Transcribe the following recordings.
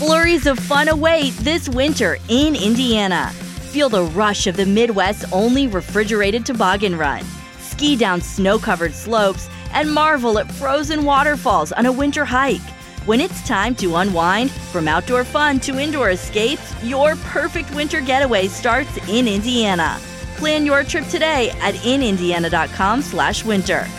Flurries of fun await this winter in Indiana. Feel the rush of the Midwest's only refrigerated toboggan run. Ski down snow-covered slopes and marvel at frozen waterfalls on a winter hike. When it's time to unwind, from outdoor fun to indoor escapes, your perfect winter getaway starts in Indiana. Plan your trip today at inindiana.com/winter.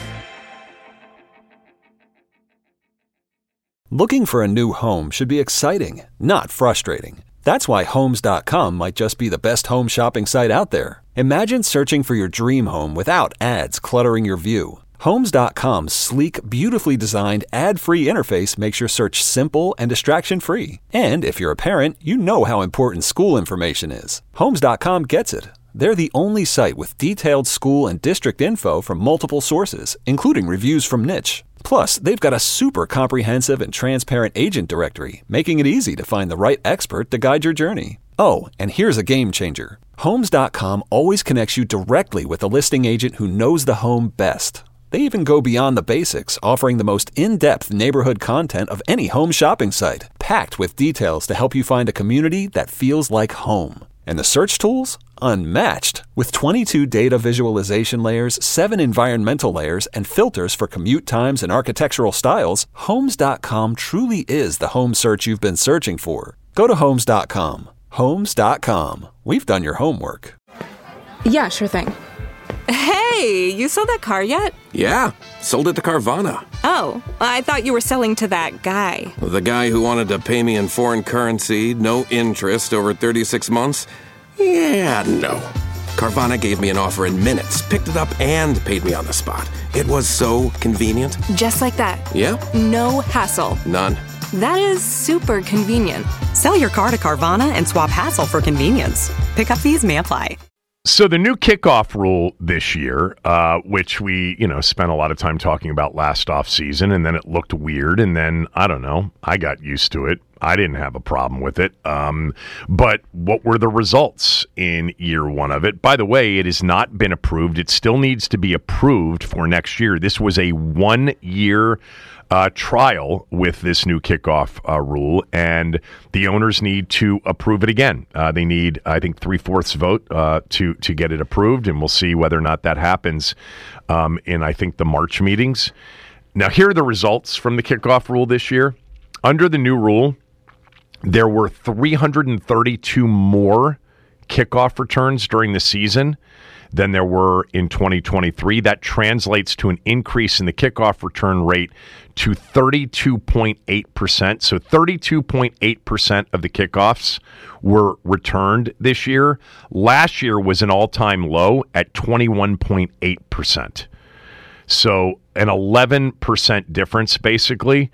Looking for a new home should be exciting, not frustrating. That's why Homes.com might just be the best home shopping site out there. Imagine searching for your dream home without ads cluttering your view. Homes.com's sleek, beautifully designed, ad-free interface makes your search simple and distraction-free. And if you're a parent, you know how important school information is. Homes.com gets it. They're the only site with detailed school and district info from multiple sources, including reviews from Niche. Plus, they've got a super comprehensive and transparent agent directory, making it easy to find the right expert to guide your journey. Oh, and here's a game changer. Homes.com always connects you directly with a listing agent who knows the home best. They even go beyond the basics, offering the most in-depth neighborhood content of any home shopping site, packed with details to help you find a community that feels like home. And the search tools? Unmatched. With 22 data visualization layers, 7 environmental layers, and filters for commute times and architectural styles, Homes.com truly is the home search you've been searching for. Go to Homes.com. Homes.com. We've done your homework. Yeah, sure thing. Hey, you sold that car yet? Yeah, sold it to Carvana. Oh, I thought you were selling to that guy. The guy who wanted to pay me in foreign currency, no interest, over 36 months? Yeah, no. Carvana gave me an offer in minutes, picked it up, and paid me on the spot. It was so convenient. Just like that. Yeah? No hassle. None. That is super convenient. Sell your car to Carvana and swap hassle for convenience. Pickup fees may apply. So the new kickoff rule this year, which we, spent a lot of time talking about last off season, and then it looked weird, and then, I don't know, I got used to it. I didn't have a problem with it. But what were the results in year one of it? By the way, it has not been approved. It still needs to be approved for next year. This was a 1-year trial with this new kickoff rule, and the owners need to approve it again. They need, I think, 3/4 vote to get it approved, and we'll see whether or not that happens in, I think, the March meetings. Now, here are the results from the kickoff rule this year. Under the new rule, there were 332 more kickoff returns during the season than there were in 2023. That translates to an increase in the kickoff return rate to 32.8%. So 32.8% of the kickoffs were returned this year. Last year was an all-time low at 21.8%. So an 11% difference, basically.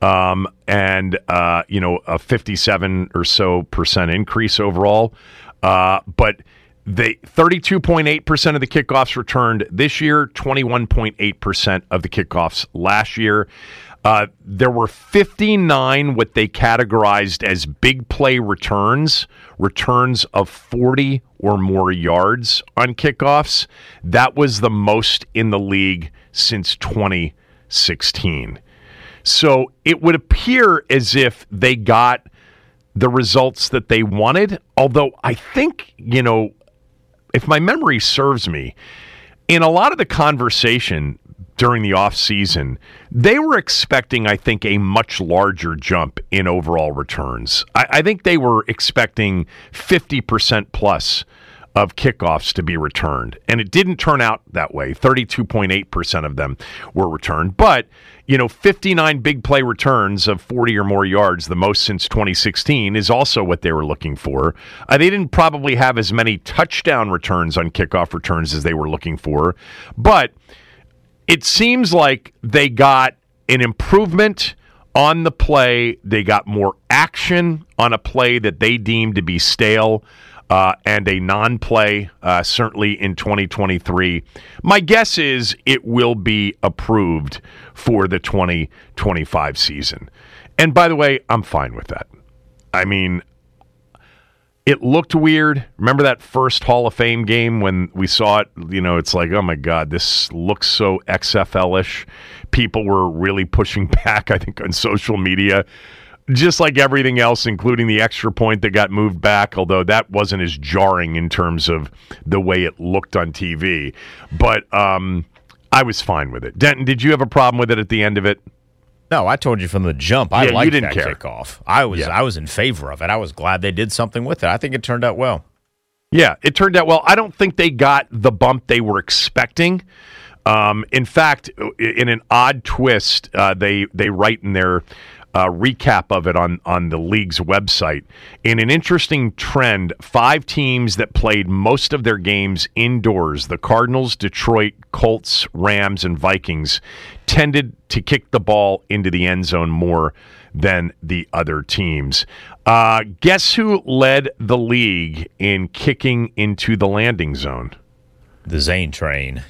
A 57 or so percent increase overall. But the 32.8% of the kickoffs returned this year, 21.8% of the kickoffs last year. There were 59 what they categorized as big play returns of 40 or more yards on kickoffs. That was the most in the league since 2016. So it would appear as if they got the results that they wanted, although I think, if my memory serves me, in a lot of the conversation during the offseason, they were expecting, I think, a much larger jump in overall returns. I think they were expecting 50% plus of kickoffs to be returned, and it didn't turn out that way. 32.8% of them were returned, but 59 big play returns of 40 or more yards, the most since 2016, is also what they were looking for. They didn't probably have as many touchdown returns on kickoff returns as they were looking for, but it seems like they got an improvement on the play. They got more action on a play that they deemed to be stale. And a non-play, certainly in 2023. My guess is it will be approved for the 2025 season. And by the way, I'm fine with that. I mean, it looked weird. Remember that first Hall of Fame game when we saw it? It's like, oh my God, this looks so XFL-ish. People were really pushing back, I think, on social media. just like everything else, including the extra point that got moved back, although that wasn't as jarring in terms of the way it looked on TV. But I was fine with it. Denton, did you have a problem with it at the end of it? No, I told you from the jump. I liked that care. kickoff. I was in favor of it. I was glad they did something with it. I think it turned out well. Yeah, it turned out well. I don't think they got the bump they were expecting. In fact, in an odd twist, they write in their recap of it on the league's website. In an interesting trend, 5 teams that played most of their games indoors, the Cardinals, Detroit, Colts, Rams, and Vikings, tended to kick the ball into the end zone more than the other teams. Guess who led the league in kicking into the landing zone? The Zane train.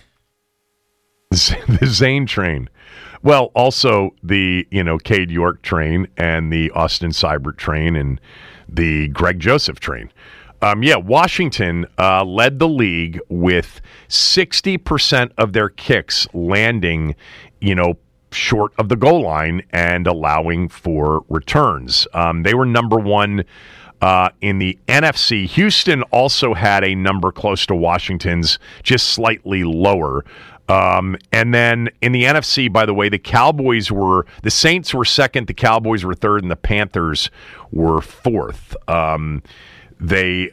The Zane train. Well, also the, Cade York train and the Austin Seibert train and the Greg Joseph train. Washington led the league with 60% of their kicks landing, short of the goal line and allowing for returns. They were number 1 in the NFC. Houston also had a number close to Washington's, just slightly lower. And then in the NFC, by the way, the Saints were second, the Cowboys were third, and the Panthers were fourth. The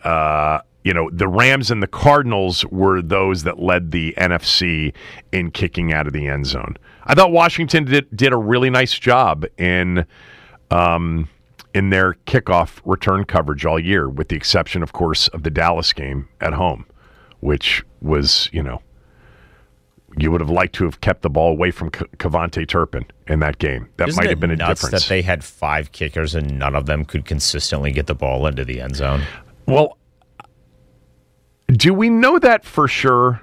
Rams and the Cardinals were those that led the NFC in kicking out of the end zone. I thought Washington did a really nice job in their kickoff return coverage all year, with the exception, of course, of the Dallas game at home, which was, you would have liked to have kept the ball away from Cavante Turpin in that game. That might have been a difference. That they had 5 kickers and none of them could consistently get the ball into the end zone. Well, do we know that for sure?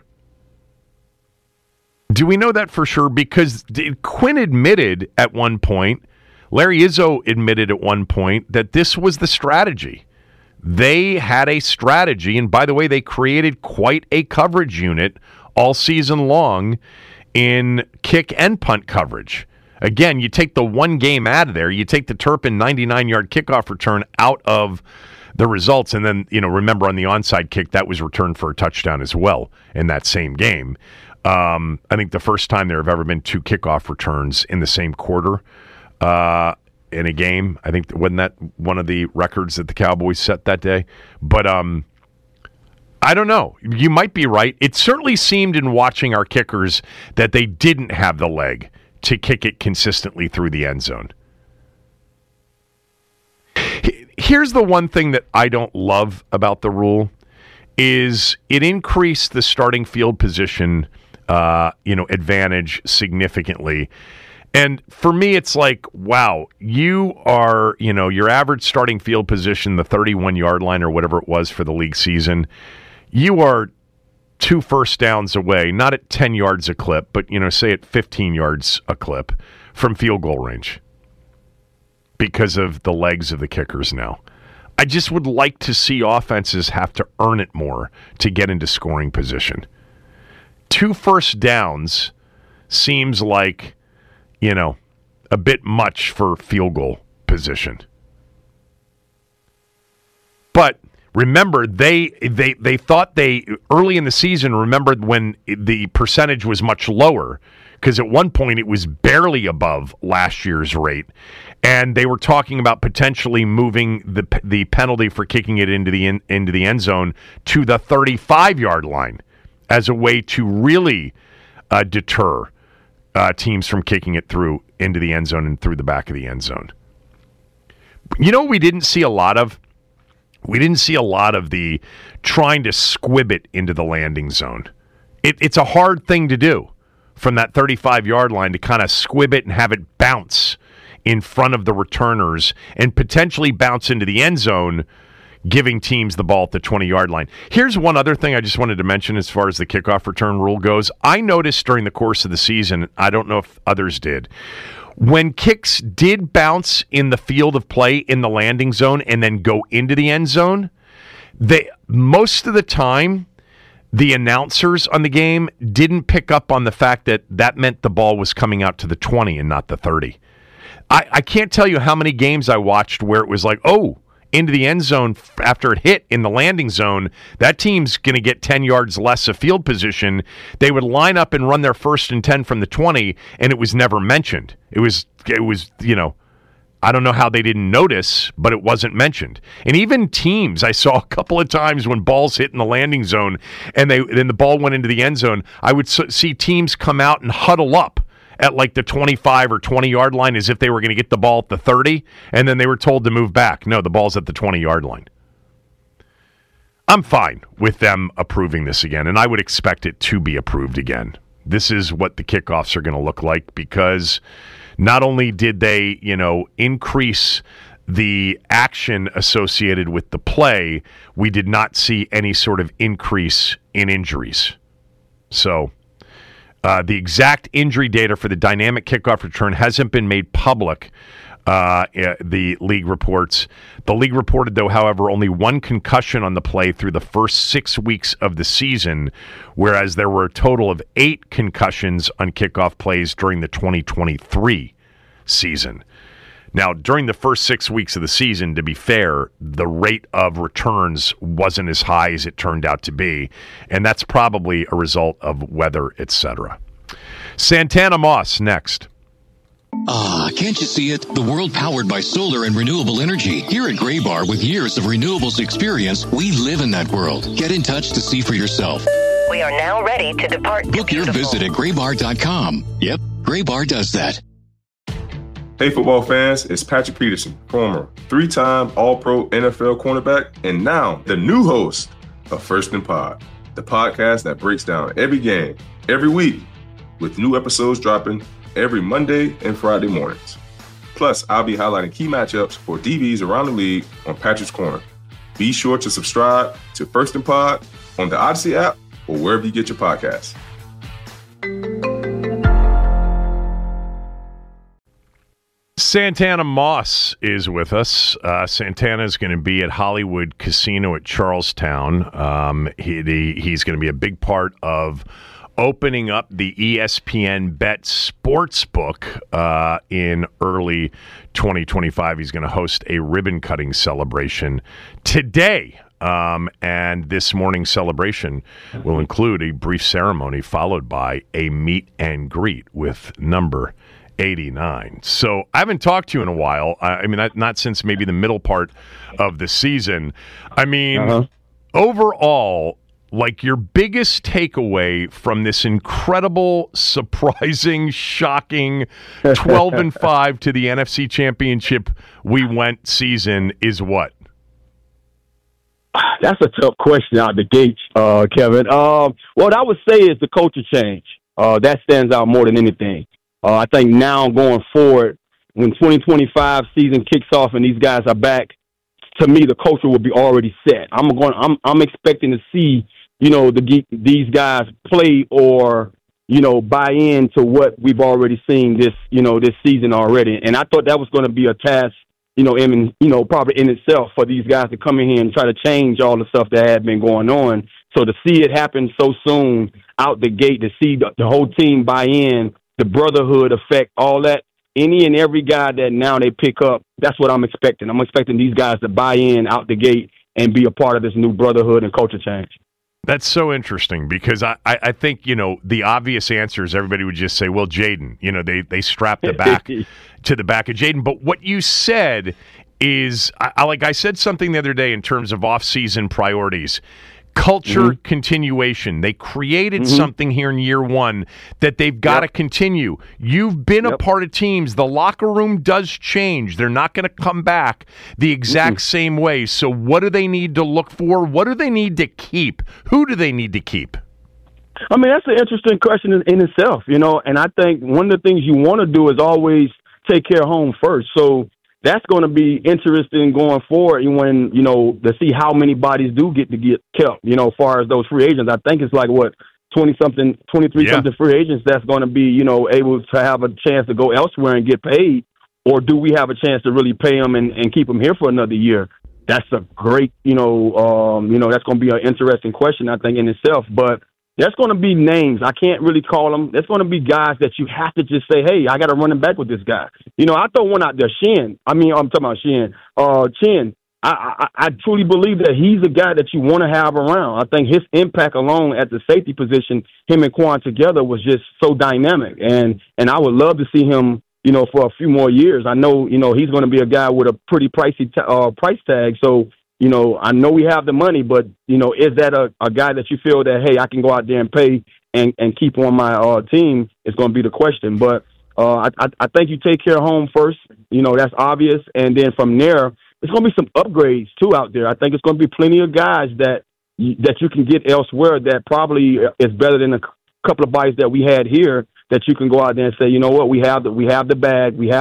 Because Quinn admitted at one point, Larry Izzo admitted at one point, that this was the strategy. They had a strategy, and by the way, they created quite a coverage unit all season long in kick and punt coverage. Again, you take the one game out of there, you take the Turpin 99-yard kickoff return out of the results, and then, remember on the onside kick, that was returned for a touchdown as well in that same game. I think the first time there have ever been 2 kickoff returns in the same quarter in a game. I think, wasn't that one of the records that the Cowboys set that day? But I don't know. You might be right. It certainly seemed in watching our kickers that they didn't have the leg to kick it consistently through the end zone. Here's the one thing that I don't love about the rule is it increased the starting field position advantage significantly. And for me, it's like, wow, you are, your average starting field position, the 31-yard line or whatever it was for the league season, you are 2 first downs away, not at 10 yards a clip, but, say at 15 yards a clip from field goal range because of the legs of the kickers now. I just would like to see offenses have to earn it more to get into scoring position. 2 first downs seems like, a bit much for field goal position. But remember, they thought early in the season, remembered when the percentage was much lower, because at one point it was barely above last year's rate, and they were talking about potentially moving the penalty for kicking it into the end zone to the 35-yard line as a way to really deter teams from kicking it through into the end zone and through the back of the end zone. We didn't see a lot of? We didn't see a lot of the trying to squib it into the landing zone. It's a hard thing to do from that 35-yard line to kind of squib it and have it bounce in front of the returners and potentially bounce into the end zone, giving teams the ball at the 20-yard line. Here's one other thing I just wanted to mention as far as the kickoff return rule goes. I noticed during the course of the season, I don't know if others did, when kicks did bounce in the field of play in the landing zone and then go into the end zone, most of the time, the announcers on the game didn't pick up on the fact that meant the ball was coming out to the 20 and not the 30. I can't tell you how many games I watched where it was like, oh, into the end zone after it hit in the landing zone, that team's going to get 10 yards less of field position. They would line up and run their 1st and 10 from the 20, and it was never mentioned. It was I don't know how they didn't notice, but it wasn't mentioned. And even teams, I saw a couple of times when balls hit in the landing zone and then the ball went into the end zone, I would see teams come out and huddle up at like the 25 or 20-yard line as if they were going to get the ball at the 30, and then they were told to move back. No, the ball's at the 20-yard line. I'm fine with them approving this again, and I would expect it to be approved again. This is what the kickoffs are going to look like, because not only did they, increase the action associated with the play, we did not see any sort of increase in injuries. So the exact injury data for the dynamic kickoff return hasn't been made public, the league reports. The league reported, though, however, only 1 concussion on the play through the first 6 weeks of the season, whereas there were a total of 8 concussions on kickoff plays during the 2023 season. Now, during the first 6 weeks of the season, to be fair, the rate of returns wasn't as high as it turned out to be, and that's probably a result of weather, etc. Santana Moss next. Ah, can't you see it? The world powered by solar and renewable energy. Here at Graybar, with years of renewables experience, we live in that world. Get in touch to see for yourself. We are now ready to depart. Book your visit at graybar.com. Yep, Graybar does that. Hey, football fans, it's Patrick Peterson, former 3-time All-Pro NFL cornerback, and now the new host of First and Pod, the podcast that breaks down every game, every week, with new episodes dropping every Monday and Friday mornings. Plus, I'll be highlighting key matchups for DBs around the league on Patrick's Corner. Be sure to subscribe to First and Pod on the Odyssey app or wherever you get your podcasts. Santana Moss is with us. Santana is going to be at Hollywood Casino at Charlestown. He's going to be a big part of opening up the ESPN Bet Sportsbook in early 2025. He's going to host a ribbon-cutting celebration today. And this morning's celebration will include a brief ceremony followed by a meet and greet with number 89. So I haven't talked to you in a while. I mean, not since maybe the middle part of the season. I mean, overall, like your biggest takeaway from this incredible, surprising, shocking 12-5 to the NFC Championship we went season is what? That's a tough question out the gate, Kevin. What I would say is the culture change. That stands out more than anything. I think now going forward, when 2025 season kicks off and these guys are back, to me the culture will be already set. I'm expecting to see these guys play or buy into what we've already seen this season already. And I thought that was going to be a task probably in itself for these guys to come in here and try to change all the stuff that had been going on. So to see it happen so soon out the gate, to see the whole team buy in, the brotherhood effect, all that, any and every guy that now they pick up, that's what I'm expecting. I'm expecting these guys to buy in out the gate and be a part of this new brotherhood and culture change. That's so interesting because I think, the obvious answer is everybody would just say, well, Jaden, they strapped the back to the back of Jaden. But what you said is, I said something the other day in terms of off-season priorities. Culture continuation. They created something here in year one that they've got to continue. You've been a part of teams. The locker room does change. They're not going to come back the exact same way. So what do they need to look for? What do they need to keep? Who do they need to keep? I mean, that's an interesting question in itself, and I think one of the things you want to do is always take care of home first. So that's going to be interesting going forward when, to see how many bodies do get kept, as far as those free agents. I think it's like, 23-something free agents that's going to be, able to have a chance to go elsewhere and get paid, or do we have a chance to really pay them and keep them here for another year? That's a great, that's going to be an interesting question, I think, in itself. But there's going to be names. I can't really call them. There's going to be guys that you have to just say, hey, I got to run him back with this guy. You know, I throw one out there, Shin. I'm talking about Shin. Chin. I truly believe that he's a guy that you want to have around. I think his impact alone at the safety position, him and Quan together, was just so dynamic. And I would love to see him, you know, for a few more years. I know, you know, he's going to be a guy with a pretty pricey price tag. So, you know, I know we have the money, but, you know, is that a guy that you feel that, hey, I can go out there and pay and keep on my team is going to be the question. But I think you take care of home first. You know, that's obvious. And then from there, there's going to be some upgrades, too, out there. I think it's going to be plenty of guys that you can get elsewhere that probably is better than a couple of bites that we had here, that you can go out there and say, you know what, we have the bag, we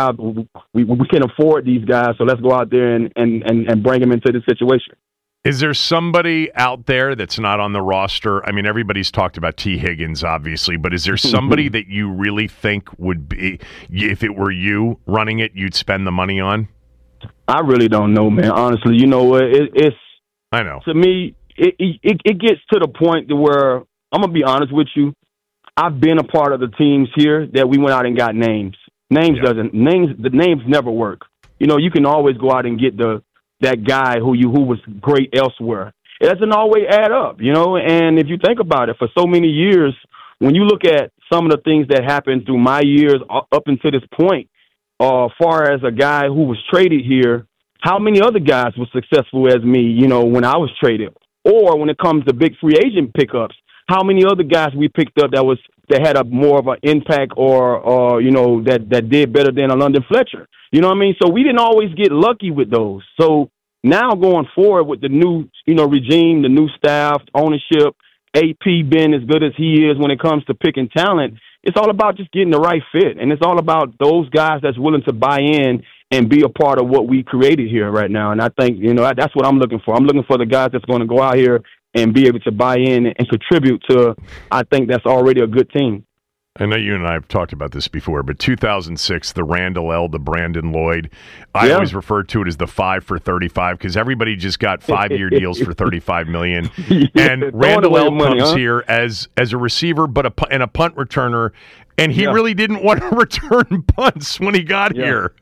can afford these guys, so let's go out there and bring them into the situation. Is there somebody out there that's not on the roster? I mean, everybody's talked about T. Higgins, obviously, but is there somebody that you really think would be, if it were you running it, you'd spend the money on? I really don't know, man. Honestly, you know what? It's I know. To me, it gets to the point to where I'm gonna be honest with you. I've been a part of the teams here that we went out and got names. The names never work. You know, you can always go out and get that guy who was great elsewhere. It doesn't always add up, you know. And if you think about it, for so many years, when you look at some of the things that happened through my years up until this point. Far as a guy who was traded here, how many other guys were successful as me, you know, when I was traded? Or when it comes to big free agent pickups, how many other guys we picked up that had a more of an impact or you know, that did better than a London Fletcher? You know what I mean? So we didn't always get lucky with those. So now going forward with the new, you know, regime, the new staff, ownership, AP being as good as he is when it comes to picking talent, it's all about just getting the right fit. And it's all about those guys that's willing to buy in and be a part of what we created here right now. And I think, you know, that's what I'm looking for. I'm looking for the guys that's going to go out here and be able to buy in and contribute to, I think that's already a good team. I know you and I have talked about this before, but 2006, the Randall L., the Brandon Lloyd, I always refer to it as the 5 for 35 because everybody just got 5-year deals for $35 million. And Randall L. comes here as a receiver but a punt returner, and he really didn't want to return punts when he got here.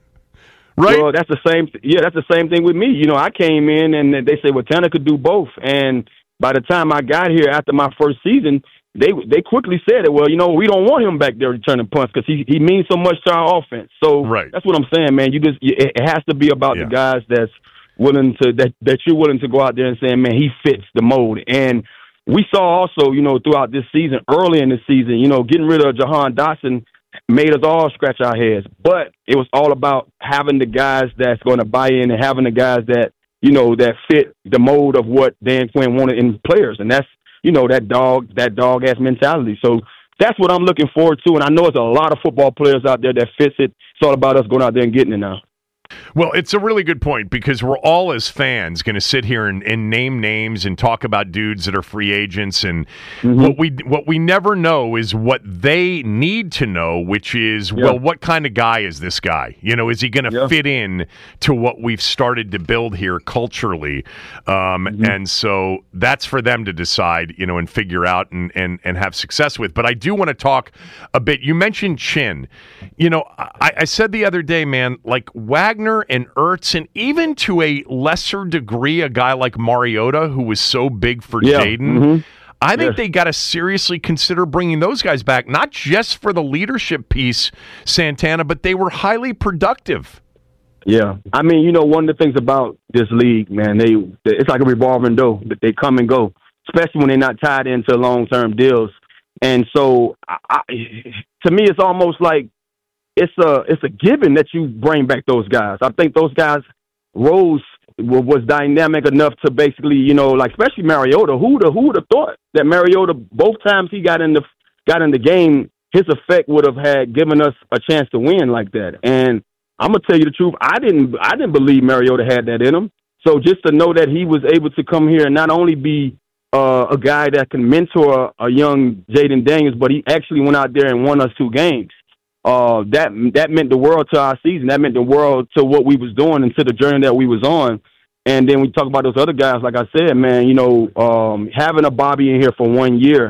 Right? Well, that's the same. That's the same thing with me. You know, I came in and they said, well, Tanner could do both. And by the time I got here after my first season, they quickly said it. Well, you know, we don't want him back there returning punts because he means so much to our offense. So that's what I'm saying, man. It has to be about the guys that's willing to that you're willing to go out there and say, man, he fits the mold. And we saw also, you know, throughout this season, early in the season, you know, getting rid of Jahan Dotson made us all scratch our heads. But it was all about having the guys that's going to buy in and having the guys that, you know, that fit the mold of what Dan Quinn wanted in players, and that's, you know, that dog-ass mentality. So that's what I'm looking forward to, and I know there's a lot of football players out there that fits it. It's all about us going out there and getting it now. Well, it's a really good point because we're all as fans going to sit here and name names and talk about dudes that are free agents, and what we never know is what they need to know, which is, well, what kind of guy is this guy? You know, is he going to fit in to what we've started to build here culturally? And so that's for them to decide, you know, and figure out and have success with. But I do want to talk a bit. You mentioned Chin. You know, I said the other day, man, like Wagner and Ertz, and even to a lesser degree, a guy like Mariota, who was so big for Jaden, I think they got to seriously consider bringing those guys back, not just for the leadership piece, Santana, but they were highly productive. Yeah. I mean, you know, one of the things about this league, man, it's like a revolving door. They come and go, especially when they're not tied into long-term deals. And so, to me, it's almost like it's a given that you bring back those guys. I think those guys was dynamic enough to basically, you know, like especially Mariota. Who would have thought that Mariota, both times he got in the game, his effect would have had given us a chance to win like that. And I'm gonna tell you the truth, I didn't believe Mariota had that in him. So just to know that he was able to come here and not only be a guy that can mentor a young Jaden Daniels, but he actually went out there and won us 2 games. That meant the world to our season. That meant the world to what we was doing and to the journey that we was on. And then we talk about those other guys, like I said, man, you know, having a Bobby in here for 1 year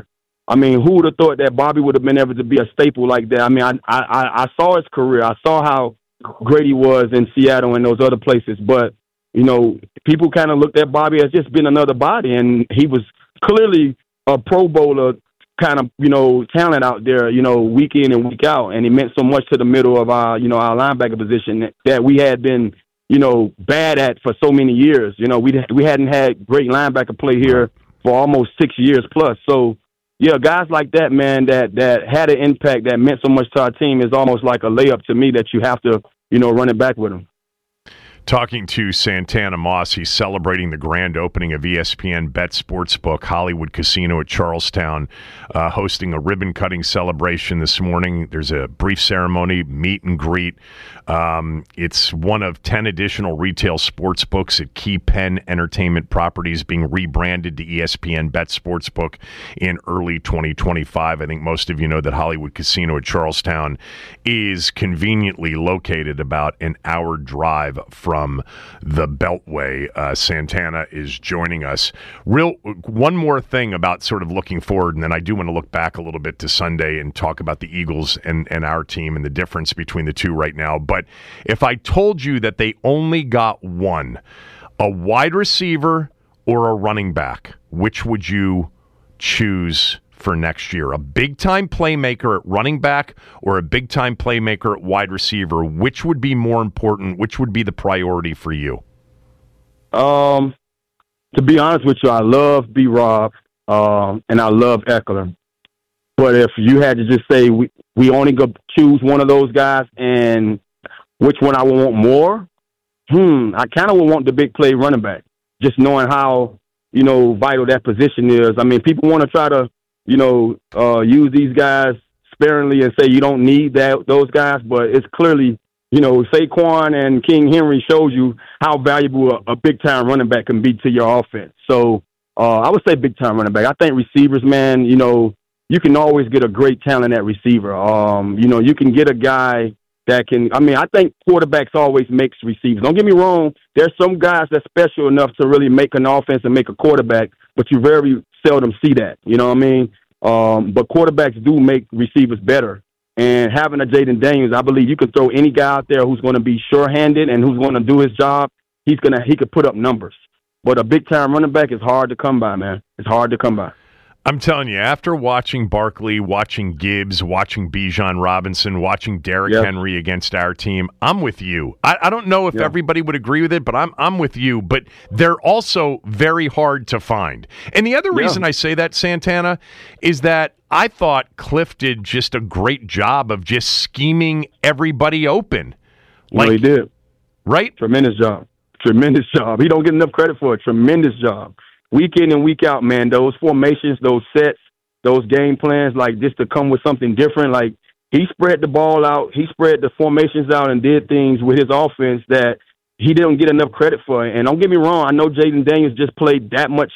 I mean, who would have thought that Bobby would have been able to be a staple like that? I mean, I saw his career. I saw how great he was in Seattle and those other places. But, you know, people kind of looked at Bobby as just being another body, and he was clearly a Pro Bowler kind of, you know, talent out there, you know, week in and week out. And he meant so much to the middle of our, you know, our linebacker position that we had been, you know, bad at for so many years. You know, we hadn't had great linebacker play here for almost 6 years plus. So, yeah, guys like that, man, that had an impact, that meant so much to our team is almost like a layup to me that you have to, you know, run it back with them. Talking to Santana Moss, he's celebrating the grand opening of ESPN Bet Sportsbook, Hollywood Casino at Charlestown, hosting a ribbon-cutting celebration this morning. There's a brief ceremony, meet and greet. It's one of 10 additional retail sports books at Key Penn Entertainment Properties being rebranded to ESPN Bet Sportsbook in early 2025. I think most of you know that Hollywood Casino at Charlestown is conveniently located about an hour drive from the Beltway. Santana is joining us. One more thing about sort of looking forward, and then I do want to look back a little bit to Sunday and talk about the Eagles and our team and the difference between the two right now. But if I told you that they only got one, a wide receiver or a running back, which would you choose for next year? A big-time playmaker at running back or a big-time playmaker at wide receiver? Which would be more important? Which would be the priority for you? To be honest with you, I love B-Rob and I love Eckler. But if you had to just say we only go choose one of those guys and which one I would want more, I kind of would want the big play running back, just knowing how, you know, vital that position is. I mean, people want to try to, you know, use these guys sparingly and say you don't need those guys, but it's clearly, you know, Saquon and King Henry shows you how valuable a big-time running back can be to your offense. So I would say big-time running back. I think receivers, man, you know, you can always get a great talent at receiver. You know, you can get a guy that can, I mean, I think quarterbacks always makes receivers. Don't get me wrong. There's some guys that's special enough to really make an offense and make a quarterback, but you very seldom see that. You know what I mean? But quarterbacks do make receivers better. And having a Jaden Daniels, I believe you can throw any guy out there who's going to be sure-handed and who's going to do his job. He could put up numbers. But a big-time running back is hard to come by, man. It's hard to come by. I'm telling you, after watching Barkley, watching Gibbs, watching Bijan Robinson, watching Derrick Henry against our team, I'm with you. I don't know if everybody would agree with it, but I'm with you. But they're also very hard to find. And the other reason I say that, Santana, is that I thought Cliff did just a great job of just scheming everybody open. Like, he did. Right? Tremendous job. Tremendous job. He don't get enough credit for it. Tremendous job. Week in and week out, man, those formations, those sets, those game plans, like just to come with something different. Like he spread the ball out, he spread the formations out and did things with his offense that he didn't get enough credit for. And don't get me wrong, I know Jaden Daniels just played that much,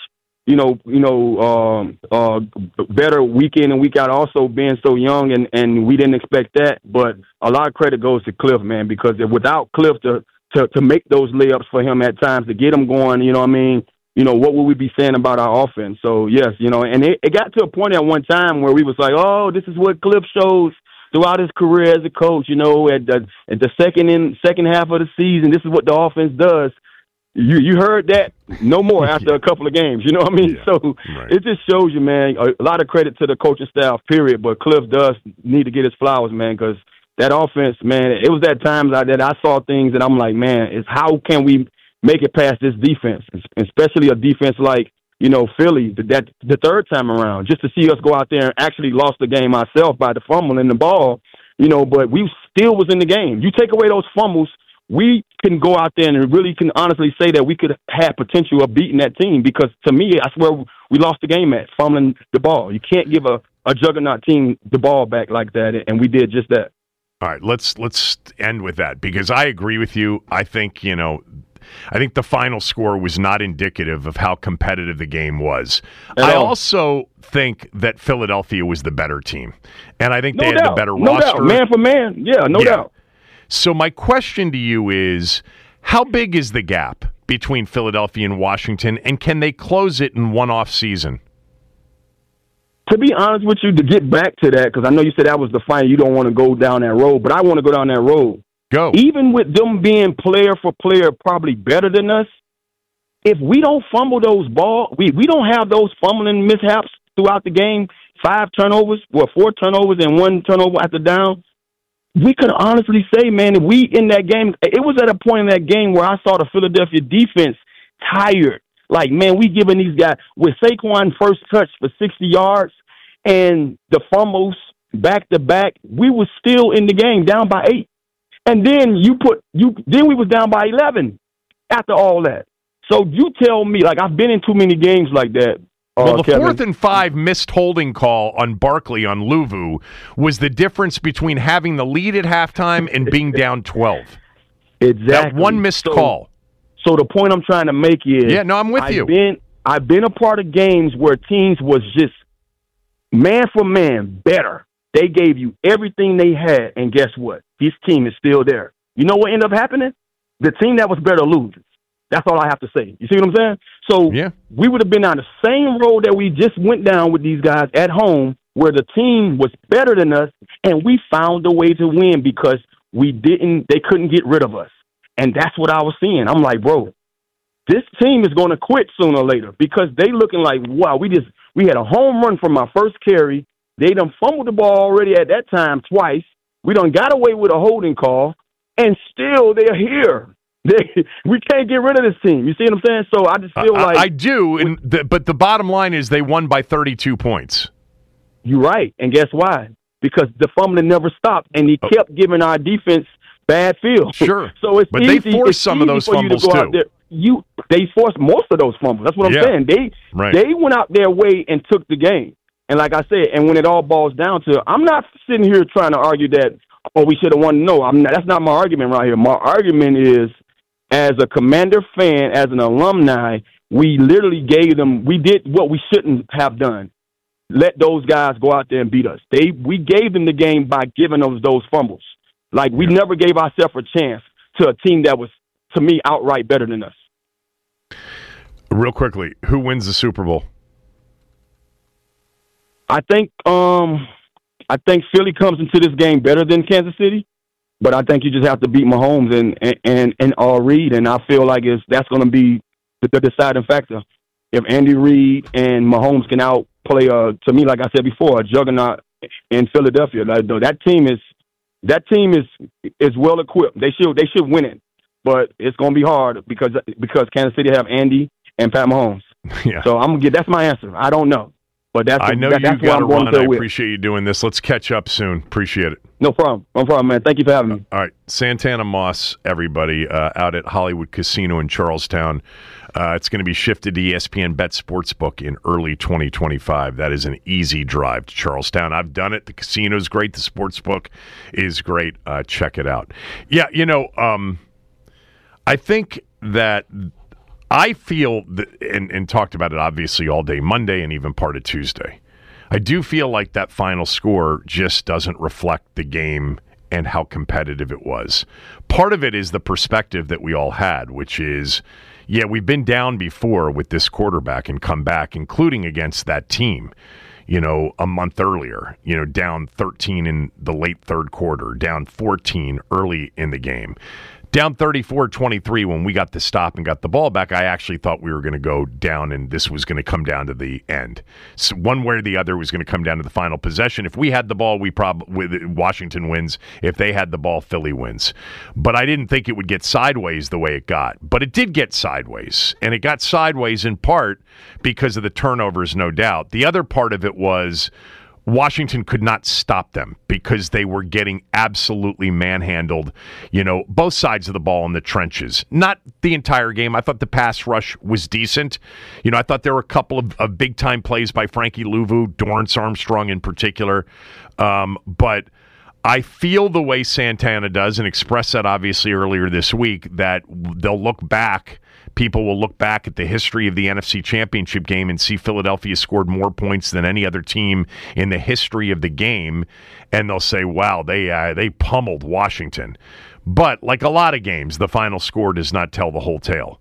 better week in and week out, also being so young, and we didn't expect that. But a lot of credit goes to Cliff, man, because without Cliff to make those layups for him at times, to get him going, you know what I mean? You know, what would we be saying about our offense? So, yes, you know, and it got to a point at one time where we was like, oh, this is what Cliff shows throughout his career as a coach, you know, at the second half of the season. This is what the offense does. You heard that no more after a couple of games, you know what I mean? So It just shows you, man, a lot of credit to the coaching staff, period, but Cliff does need to get his flowers, man, because that offense, man, it was at times that I saw things and I'm like, man, it's how can we make it past this defense, especially a defense like, you know, Philly, the third time around, just to see us go out there and actually lost the game ourselves by the fumble in the ball, you know, but we still was in the game. You take away those fumbles, we can go out there and really can honestly say that we could have potential of beating that team because, to me, I swear we lost the game at fumbling the ball. You can't give a juggernaut team the ball back like that, and we did just that. All right, let's end with that because I agree with you. I think, you know, the final score was not indicative of how competitive the game was. I also think that Philadelphia was the better team. And I think they had the better roster. No doubt. Man for man. Yeah, no doubt. So my question to you is, how big is the gap between Philadelphia and Washington, and can they close it in one off season? To be honest with you, to get back to that, because I know you said that was the final, you don't want to go down that road, but I want to go down that road. Go. Even with them being player for player probably better than us, if we don't fumble those balls, we don't have those fumbling mishaps throughout the game, 4 turnovers and 1 turnover at the down, we could honestly say, man, if we in that game, it was at a point in that game where I saw the Philadelphia defense tired. Like, man, we giving these guys, with Saquon first touch for 60 yards and the fumbles back-to-back, we were still in the game, down by 8. And then then we was down by 11 after all that. So you tell me, like, I've been in too many games like that. Well, the Kevin. 4th and 5 missed holding call on Barkley on Luvu was the difference between having the lead at halftime and being down 12. Exactly. That one missed call. So the point I'm trying to make is... Yeah, no, I'm with you. I've been a part of games where teams was just man for man better. They gave you everything they had, and guess what? This team is still there. You know what ended up happening? The team that was better loses. That's all I have to say. You see what I'm saying? So we would have been on the same road that we just went down with these guys at home, where the team was better than us, and we found a way to win because they couldn't get rid of us. And that's what I was seeing. I'm like, bro, this team is going to quit sooner or later because they looking like, wow, we had a home run from our first carry. They done fumbled the ball already at that time twice. We done got away with a holding call, and still they're here. We can't get rid of this team. You see what I'm saying? So I just feel like... I do, but the bottom line is they won by 32 points. You're right, and guess why? Because the fumbling never stopped, and he kept giving our defense bad feel. Sure. So it's but easy, they forced some of those fumbles, too. They forced most of those fumbles. That's what I'm saying. They went out their way and took the game. And like I said, and when it all boils down to, I'm not sitting here trying to argue that, we should have won. No, I'm not. That's not my argument right here. My argument is, as a Commander fan, as an alumni, we literally we did what we shouldn't have done. Let those guys go out there and beat us. We gave them the game by giving us those fumbles. Like, we never gave ourselves a chance to a team that was, to me, outright better than us. Real quickly, who wins the Super Bowl? I think Philly comes into this game better than Kansas City, but I think you just have to beat Mahomes and Reid, and I feel like that's going to be the deciding factor. If Andy Reid and Mahomes can outplay, to me, like I said before, a juggernaut in Philadelphia, that team is well equipped. They should win it, but it's going to be hard because Kansas City have Andy and Pat Mahomes. Yeah. So that's my answer. I don't know. But I know you got to run. I appreciate you doing this. Let's catch up soon. Appreciate it. No problem, man. Thank you for having me. All right, Santana Moss, everybody, out at Hollywood Casino in Charlestown. It's going to be shifted to ESPN Bet Sportsbook in early 2025. That is an easy drive to Charlestown. I've done it. The casino's great. The sportsbook is great. Check it out. Yeah, I think that I feel that, and talked about it obviously all day Monday and even part of Tuesday. I do feel like that final score just doesn't reflect the game and how competitive it was. Part of it is the perspective that we all had, which is, we've been down before with this quarterback and come back, including against that team, a month earlier, down 13 in the late third quarter, down 14 early in the game. Down 34-23 when we got the stop and got the ball back, I actually thought we were going to go down and this was going to come down to the end. So one way or the other was going to come down to the final possession. If we had the ball, Washington wins. If they had the ball, Philly wins. But I didn't think it would get sideways the way it got. But it did get sideways. And it got sideways in part because of the turnovers, no doubt. The other part of it was Washington could not stop them because they were getting absolutely manhandled, both sides of the ball in the trenches. Not the entire game. I thought the pass rush was decent. I thought there were a couple of big-time plays by Frankie Luvu, Dorrance Armstrong in particular. But I feel the way Santana does, and expressed that obviously earlier this week, that they'll look back. People will look back at the history of the NFC Championship game and see Philadelphia scored more points than any other team in the history of the game, and they'll say, wow, they pummeled Washington. But like a lot of games, the final score does not tell the whole tale.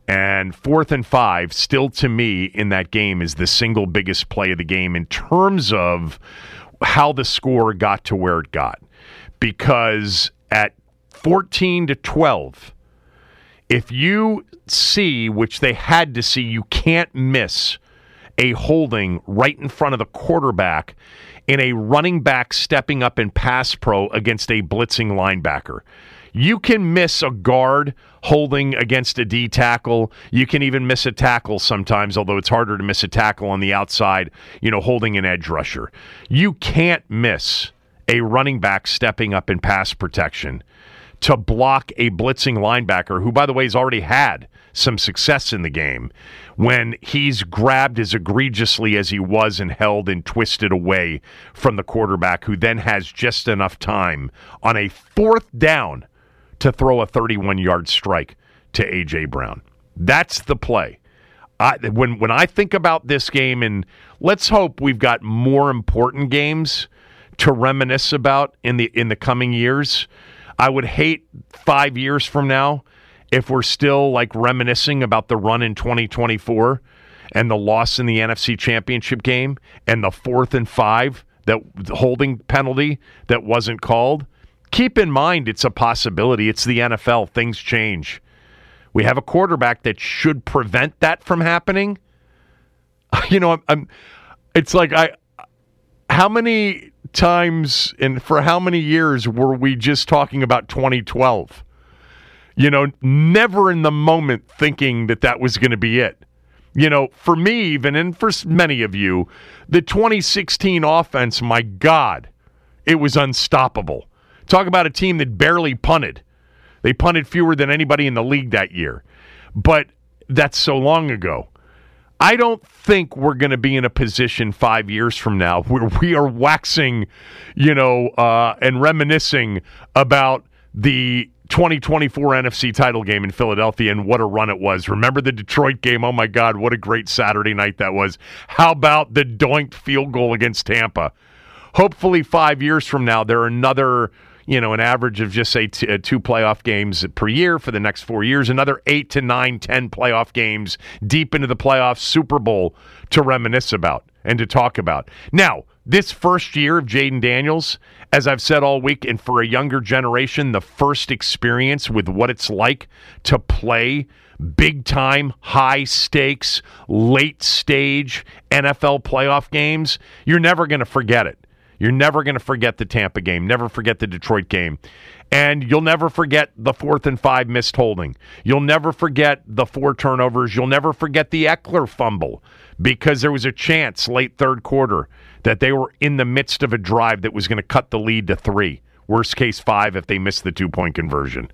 And 4th and 5, still to me in that game, is the single biggest play of the game in terms of how the score got to where it got. Because at 14-12, if you see, which they had to see, you can't miss a holding right in front of the quarterback in a running back stepping up in pass pro against a blitzing linebacker. You can miss a guard holding against a D tackle. You can even miss a tackle sometimes, although it's harder to miss a tackle on the outside, holding an edge rusher. You can't miss a running back stepping up in pass protection to block a blitzing linebacker, who, by the way, has already had some success in the game, when he's grabbed as egregiously as he was and held and twisted away from the quarterback, who then has just enough time on a 4th down to throw a 31-yard strike to A.J. Brown. That's the play. When I think about this game, and let's hope we've got more important games to reminisce about in the coming years. I would hate 5 years from now if we're still reminiscing about the run in 2024 and the loss in the NFC Championship game and the 4th and 5, that holding penalty that wasn't called. Keep in mind, it's a possibility. It's the NFL. Things change. We have a quarterback that should prevent that from happening. It's like how many times and for how many years were we just talking about 2012? Never in the moment thinking that was going to be it. For me even, and for many of you, the 2016 offense, my God, it was unstoppable. Talk about a team that barely punted. They punted fewer than anybody in the league that year. But that's so long ago. I don't think we're going to be in a position 5 years from now where we are waxing, and reminiscing about the 2024 NFC title game in Philadelphia and what a run it was. Remember the Detroit game? Oh, my God, what a great Saturday night that was. How about the doinked field goal against Tampa? Hopefully 5 years from now, there are another, an average of just, say, 2 playoff games per year for the next 4 years, another 8 to 9, 10 playoff games deep into the playoffs, Super Bowl to reminisce about and to talk about. Now, this first year of Jayden Daniels, as I've said all week, and for a younger generation, the first experience with what it's like to play big-time, high-stakes, late-stage NFL playoff games, you're never going to forget it. You're never going to forget the Tampa game, never forget the Detroit game. And you'll never forget the 4th and 5 missed holding. You'll never forget the 4 turnovers. You'll never forget the Eckler fumble, because there was a chance late third quarter that they were in the midst of a drive that was going to cut the lead to 3. Worst case 5 if they missed the 2-point conversion.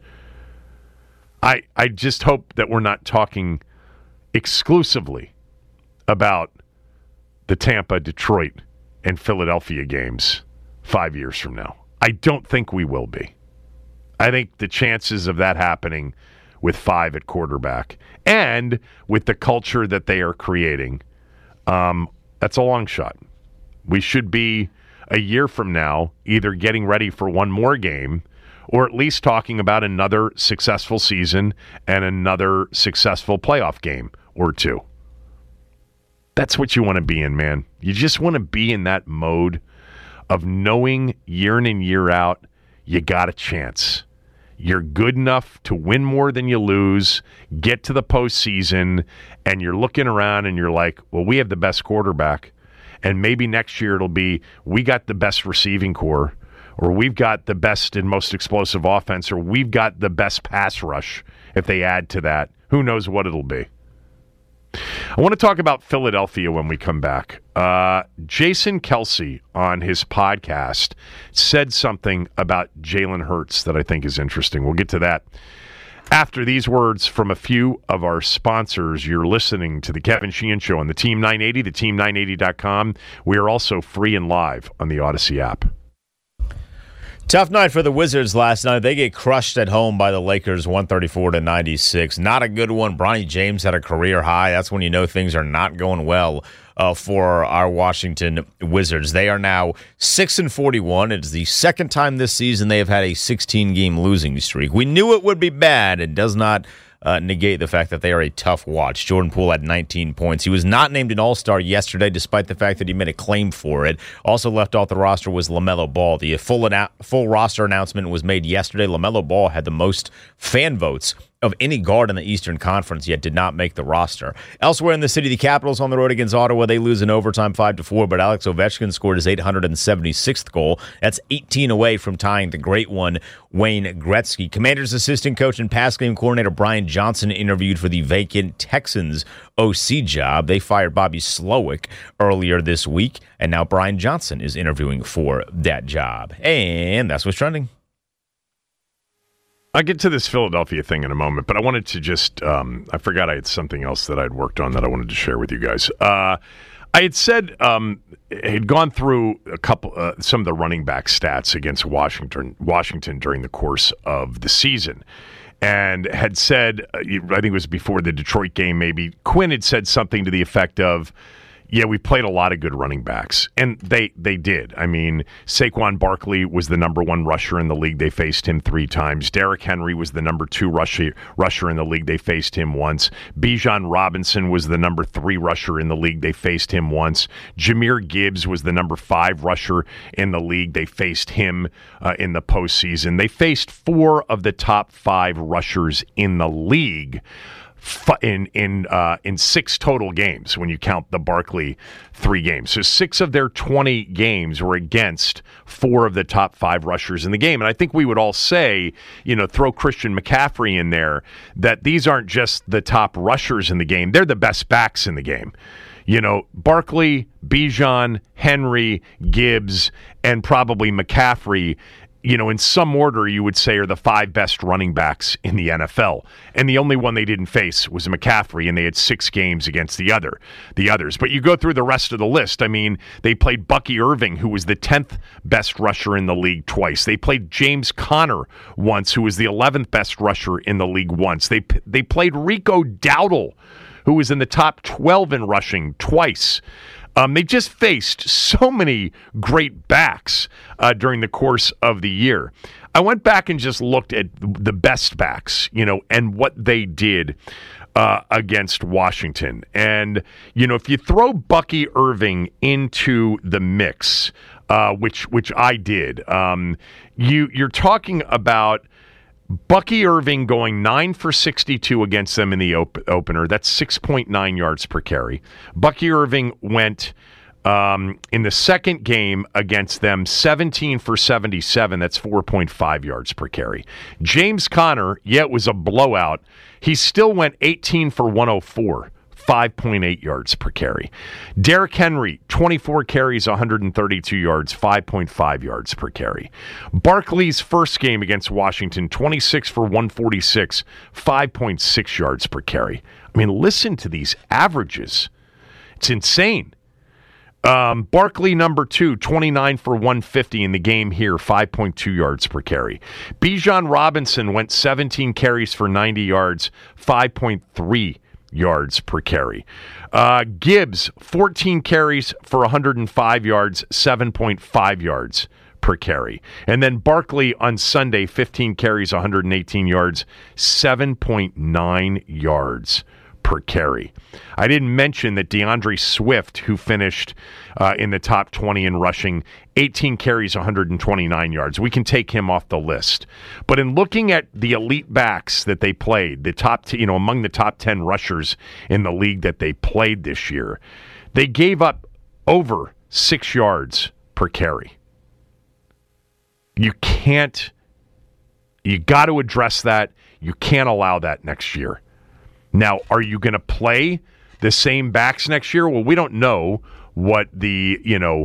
I just hope that we're not talking exclusively about the Tampa, Detroit, and Philadelphia games 5 years from now. I don't think we will be. I think the chances of that happening with 5 at quarterback and with the culture that they are creating, that's a long shot. We should be a year from now either getting ready for one more game or at least talking about another successful season and another successful playoff game or 2. That's what you want to be in, man. You just want to be in that mode of knowing year in and year out you got a chance. You're good enough to win more than you lose, get to the postseason, and you're looking around and you're like, well, we have the best quarterback. And maybe next year it'll be, we got the best receiving core, or we've got the best and most explosive offense, or we've got the best pass rush if they add to that. Who knows what it'll be. I want to talk about Philadelphia when we come back. Jason Kelce on his podcast said something about Jalen Hurts that I think is interesting. We'll get to that after these words from a few of our sponsors. You're listening to the Kevin Sheehan Show on the Team 980, theteam980.com. We are also free and live on the Odyssey app. Tough night for the Wizards last night. They get crushed at home by the Lakers, 134-96. Not a good one. Bronny James had a career high. That's when you know things are not going well for our Washington Wizards. They are now 6-41. It is the second time this season they have had a 16-game losing streak. We knew it would be bad. It does not negate the fact that they are a tough watch. Jordan Poole had 19 points. He was not named an All-Star yesterday, despite the fact that he made a claim for it. Also left off the roster was LaMelo Ball. The full roster announcement was made yesterday. LaMelo Ball had the most fan votes of any guard in the Eastern Conference, yet did not make the roster. Elsewhere in the city, the Capitals on the road against Ottawa, they lose in overtime 5-4, but Alex Ovechkin scored his 876th goal. That's 18 away from tying the great one, Wayne Gretzky. Commanders assistant coach and pass game coordinator Brian Johnson interviewed for the vacant Texans OC job. They fired Bobby Slowick earlier this week, and now Brian Johnson is interviewing for that job. And that's what's trending. I'll get to this Philadelphia thing in a moment, but I wanted to just, I forgot I had something else that I'd worked on that I wanted to share with you guys. I had said, had gone through some of the running back stats against Washington during the course of the season, and had said, I think it was before the Detroit game maybe, Quinn had said something to the effect of, yeah, we played a lot of good running backs, and they did. I mean, Saquon Barkley was the number 1 rusher in the league. They faced him 3 times. Derrick Henry was the number 2 rusher in the league. They faced him once. Bijan Robinson was the number 3 rusher in the league. They faced him once. Jahmyr Gibbs was the number 5 rusher in the league. They faced him in the postseason. They faced 4 of the top 5 rushers in the league in 6 total games when you count the Barkley 3 games. So 6 of their 20 games were against 4 of the top 5 rushers in the game. And I think we would all say, throw Christian McCaffrey in there, that these aren't just the top rushers in the game. They're the best backs in the game. Barkley, Bijan, Henry, Gibbs, and probably McCaffrey, in some order, you would say are the 5 best running backs in the NFL. And the only one they didn't face was McCaffrey, and they had 6 games against the others. But you go through the rest of the list. I mean, they played Bucky Irving, who was the 10th best rusher in the league twice. They played James Conner once, who was the 11th best rusher in the league once. They played Rico Dowdle, who was in the top 12 in rushing twice. They just faced so many great backs during the course of the year. I went back and just looked at the best backs, and what they did against Washington. And, if you throw Bucky Irving into the mix, which I did, you're talking about Bucky Irving going 9 for 62 against them in the opener. That's 6.9 yards per carry. Bucky Irving went in the second game against them 17 for 77. That's 4.5 yards per carry. James Conner, it was a blowout. He still went 18 for 104. 5.8 yards per carry. Derrick Henry, 24 carries, 132 yards, 5.5 yards per carry. Barkley's first game against Washington, 26 for 146, 5.6 yards per carry. I mean, listen to these averages. It's insane. Barkley, number 2, 29 for 150 in the game here, 5.2 yards per carry. Bijan Robinson went 17 carries for 90 yards, 5.3 yards per carry. Gibbs, 14 carries for 105 yards, 7.5 yards per carry. And then Barkley on Sunday, 15 carries, 118 yards, 7.9 yards per carry. I didn't mention that DeAndre Swift, who finished in the top 20 in rushing, 18 carries, 129 yards. We can take him off the list. But in looking at the elite backs that they played, the top, among the top 10 rushers in the league that they played this year, they gave up over 6 yards per carry. You got to address that. You can't allow that next year. Now, are you going to play the same backs next year? Well, we don't know what the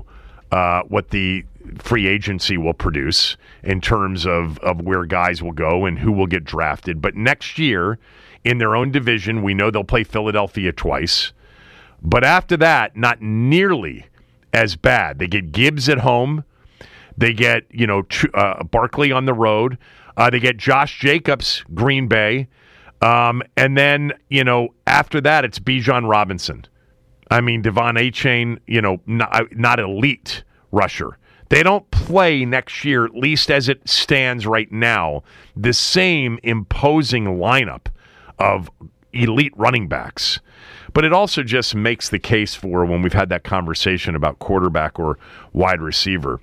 free agency will produce in terms of where guys will go and who will get drafted. But next year, in their own division, we know they'll play Philadelphia twice. But after that, not nearly as bad. They get Gibbs at home. They get, Barkley on the road. They get Josh Jacobs, Green Bay. And then, after that, it's Bijan Robinson. I mean, Devon Achane, not elite rusher. They don't play next year, at least as it stands right now, the same imposing lineup of elite running backs. But it also just makes the case for when we've had that conversation about quarterback or wide receiver.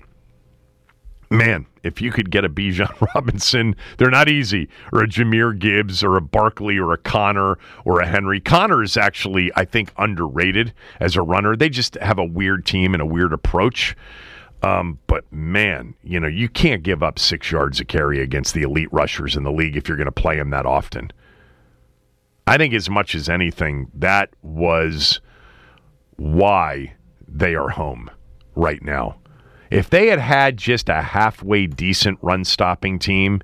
Man, if you could get a Bijan Robinson, they're not easy, or a Jahmyr Gibbs or a Barkley or a Connor or a Henry. Connor is actually, I think, underrated as a runner. They just have a weird team and a weird approach. But, man, you can't give up 6 yards a carry against the elite rushers in the league if you're going to play them that often. I think as much as anything, that was why they are home right now. If they had just a halfway decent run-stopping team,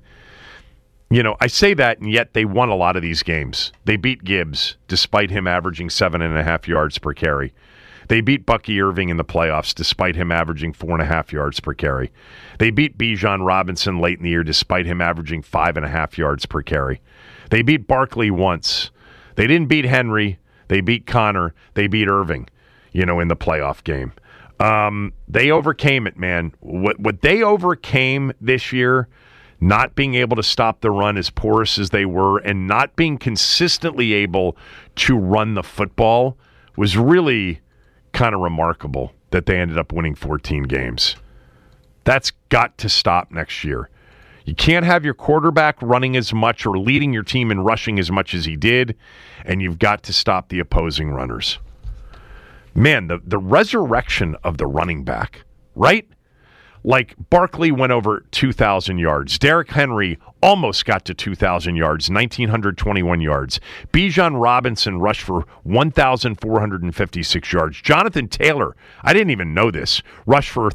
I say that, and yet they won a lot of these games. They beat Gibbs, despite him averaging 7.5 yards per carry. They beat Bucky Irving in the playoffs, despite him averaging 4.5 yards per carry. They beat Bijan Robinson late in the year, despite him averaging 5.5 yards per carry. They beat Barkley once. They didn't beat Henry. They beat Connor. They beat Irving, in the playoff game. They overcame it, man. What they overcame this year, not being able to stop the run as porous as they were and not being consistently able to run the football, was really kind of remarkable that they ended up winning 14 games. That's got to stop next year. You can't have your quarterback running as much or leading your team in rushing as much as he did, and you've got to stop the opposing runners. Man, the resurrection of the running back, right? Like Barkley went over 2,000 yards. Derrick Henry almost got to 2,000 yards, 1,921 yards. Bijan Robinson rushed for 1,456 yards. Jonathan Taylor, I didn't even know this, rushed for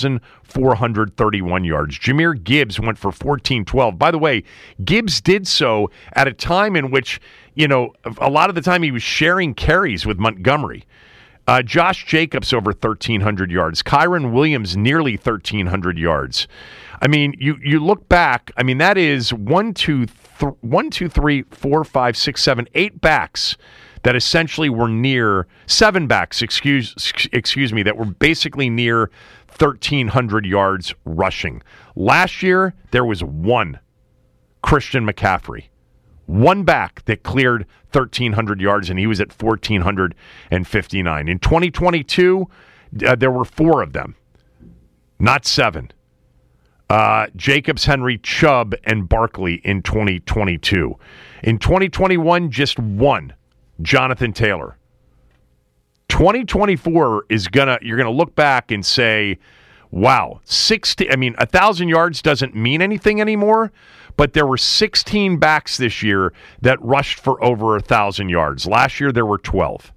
1,431 yards. Jahmyr Gibbs went for 1,412. By the way, Gibbs did so at a time in which, a lot of the time he was sharing carries with Montgomery. Josh Jacobs over 1,300 yards. Kyron Williams nearly 1,300 yards. I mean, you look back. I mean, that is 8 backs that essentially were near 7 backs. Excuse me, that were basically near 1,300 yards rushing. Last year there was one, Christian McCaffrey. One back that cleared 1,300 yards, and he was at 1,459. In 2022, there were 4 of them, not 7. Jacobs, Henry, Chubb, and Barkley in 2022. In 2021, just 1, Jonathan Taylor. 2024 you're gonna look back and say, wow, 1,000 yards doesn't mean anything anymore. But there were 16 backs this year that rushed for over 1,000 yards. Last year, there were 12.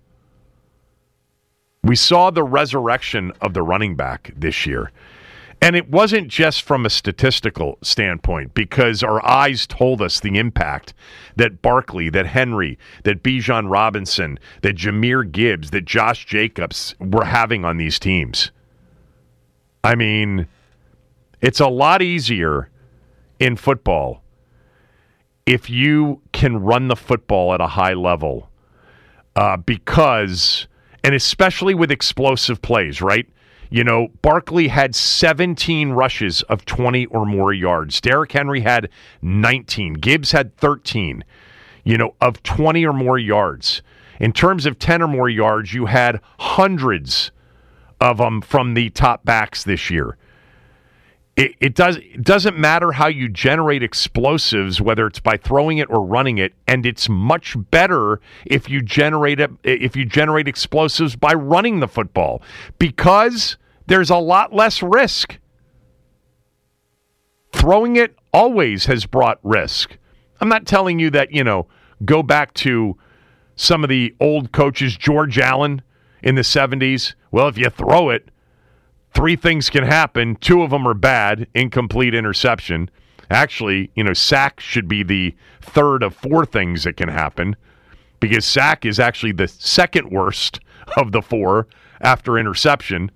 We saw the resurrection of the running back this year. And it wasn't just from a statistical standpoint, because our eyes told us the impact that Barkley, that Henry, that Bijan Robinson, that Jahmyr Gibbs, that Josh Jacobs were having on these teams. I mean, it's a lot easier in football if you can run the football at a high level, because, and especially with explosive plays, right? Barkley had 17 rushes of 20 or more yards. Derrick Henry had 19. Gibbs had 13, of 20 or more yards. In terms of 10 or more yards, you had hundreds of them from the top backs this year. It doesn't matter how you generate explosives, whether it's by throwing it or running it, and it's much better if you generate explosives by running the football, because there's a lot less risk. Throwing it always has brought risk. I'm not telling you that, go back to some of the old coaches, George Allen in the 70s. Well, if you throw it, 3 things can happen. 2 of them are bad, incomplete, interception. Actually, sack should be the 3rd of 4 things that can happen, because sack is actually the 2nd worst of the 4 after interception.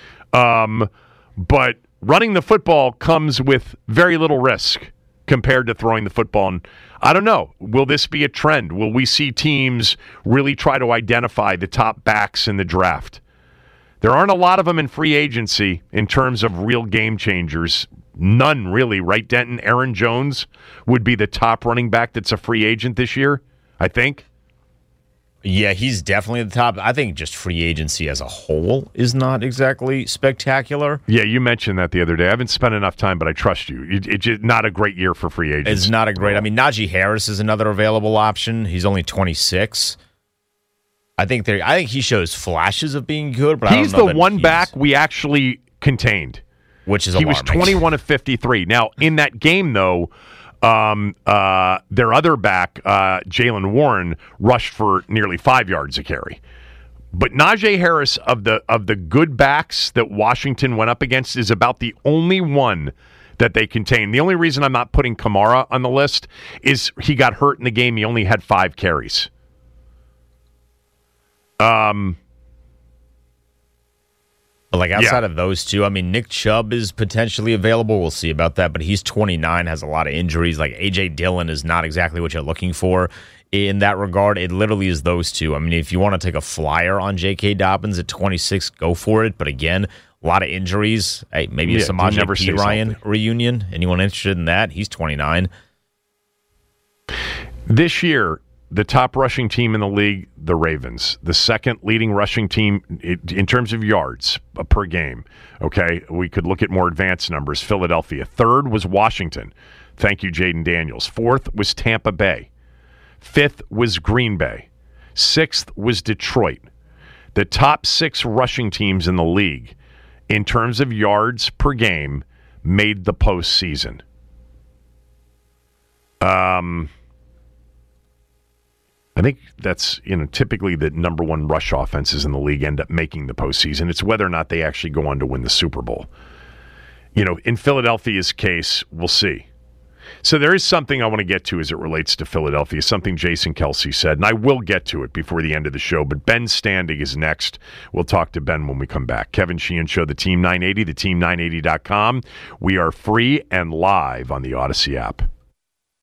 But running the football comes with very little risk compared to throwing the football. And I don't know. Will this be a trend? Will we see teams really try to identify the top backs in the draft? There aren't a lot of them in free agency in terms of real game changers. None, really, right, Denton? Aaron Jones would be the top running back that's a free agent this year. I think. Yeah, he's definitely at the top. I think just free agency as a whole is not exactly spectacular. Yeah, you mentioned that the other day. I haven't spent enough time, but I trust you. It's just not a great year for free agents. It's not a great. I mean, Najee Harris is another available option. He's only 26. I think he shows flashes of being good, but he's the one back we actually contained, which is he alarming. was 21 of 53. Now in that game though. Their other back, Jaylen Warren, rushed for nearly 5 yards a carry. But Najee Harris, of the good backs that Washington went up against, is about the only one that they contain. The only reason I'm not putting Kamara on the list is he got hurt in the game. He only had 5 carries. Like outside of those two, I mean, Nick Chubb is potentially available. We'll see about that, but he's 29, has a lot of injuries. Like A.J. Dillon is not exactly what you're looking for in that regard. It literally is those two. I mean, if you want to take a flyer on J.K. Dobbins at 26, go for it. But again, a lot of injuries. Hey, maybe a Samaje P. Ryan reunion. Anyone interested in that? He's 29. This year, the top rushing team in the league, the Ravens. The second leading rushing team in terms of yards per game. Okay, we could look at more advanced numbers. Philadelphia. Third was Washington. Thank you, Jaden Daniels. Fourth was Tampa Bay. Fifth was Green Bay. Sixth was Detroit. The top 6 rushing teams in the league, in terms of yards per game, made the postseason. I think that's, typically the number one rush offenses in the league end up making the postseason. It's whether or not they actually go on to win the Super Bowl. In Philadelphia's case, we'll see. So there is something I want to get to as it relates to Philadelphia, something Jason Kelce said, and I will get to it before the end of the show, but Ben Standig is next. We'll talk to Ben when we come back. Kevin Sheehan Show, the Team 980, theteam980.com. We are free and live on the Odyssey app.